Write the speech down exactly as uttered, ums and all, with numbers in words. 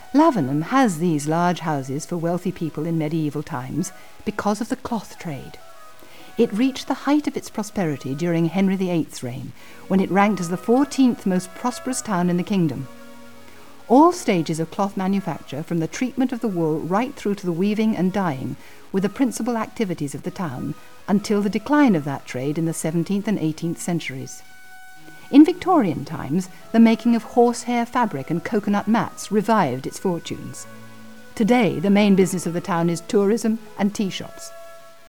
Lavenham has these large houses for wealthy people in medieval times because of the cloth trade. It reached the height of its prosperity during Henry the Eighth's reign, when it ranked as the fourteenth most prosperous town in the kingdom. All stages of cloth manufacture, from the treatment of the wool right through to the weaving and dyeing, were the principal activities of the town until the decline of that trade in the seventeenth and eighteenth centuries. In Victorian times, the making of horsehair fabric and coconut mats revived its fortunes. Today, the main business of the town is tourism and tea shops.